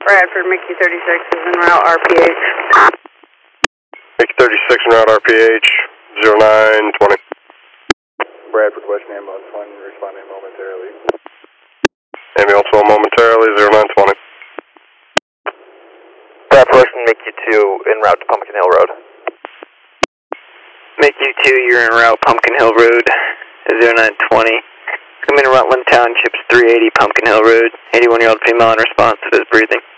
Bradford, Mickey 36 is en route RPH. Mickey 36 en route RPH, 0920. Bradford, West Ambulance 1, responding momentarily. Ambulance 1 momentarily, 0920. Bradford, West Mickey 2 en route to Pumpkin Hill Road. Mickey 2, you're en route Pumpkin Hill Road, 0920. Come in Rutland Township's 380 Pumpkin Hill Road. 81-year-old female unresponsive is breathing.